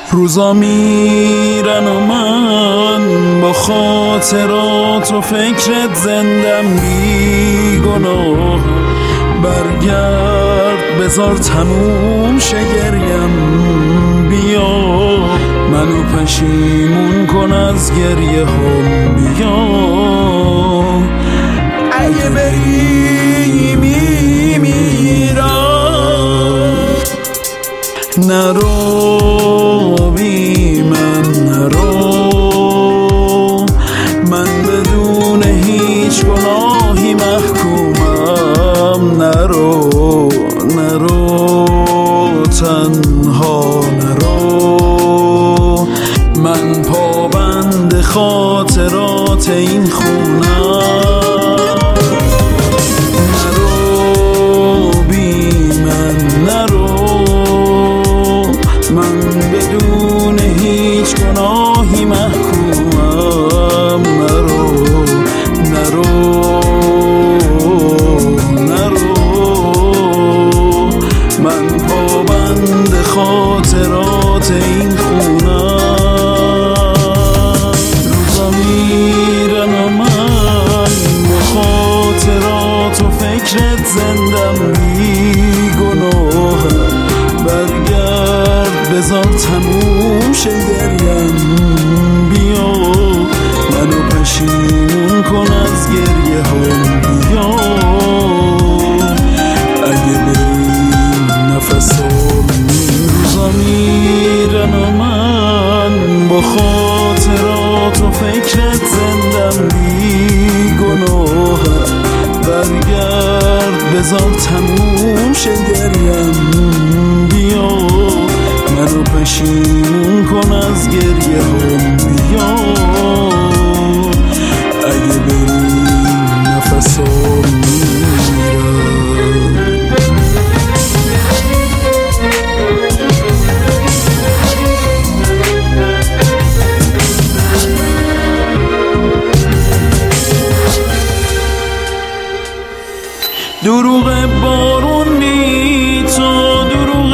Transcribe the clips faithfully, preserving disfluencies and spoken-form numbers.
روزا میرن و من با خاطرات و فکرت زندم بی گناه. برگرد بذار تموم شه گریم، بیا منو پشیمون کن از گریه هم، بیا اگه بری میمیرم. نرو بی من نرو، من بدون هیچ گناهی محکومم. نرو نرو تنها نرو، من پابند خاطرات این خونم. بدون هیچ گناهی محکومم. نرو نرو نرو، من پابند خاطرات این خونم. روزا میرن و من با خاطرات و فکرت زندم بی گناه. برگرد بذار تموم شه گریم، بیا منو پشیمون کن از گریه هم، بیا اگه بری نفسم. روزا میرن و من با خاطرات و فکرت زندم بی گناه. برگرد بذار تموم شه گریم، بیا منو پشیمون کن از گریه هم، بیا اگه بری نفسم میرم. دروغ بارون بی تو، دروغ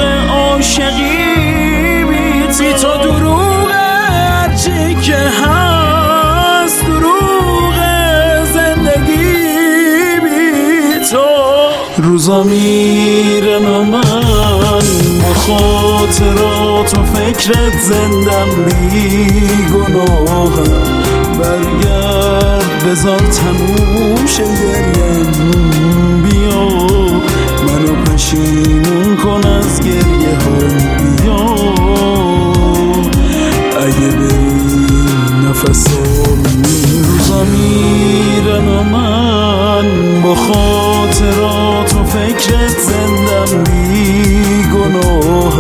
عاشقی بی تو، دروغ هرچی که هست، دروغ زندگی بی تو. روزا میرن و من با خاطرات و فکرت زندم بی گناه. برگرد بذار تموم شه گریم، بیا منو پشیمون کن از گریه هم، بیا اگه بری نفسم. روزا میرن و من با خاطرات و فکرت زندم بی گناه.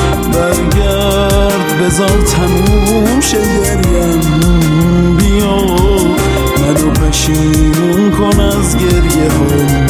برگرد بذار تموم شه گریم، بیا منو پشیمون کن از گریه هم،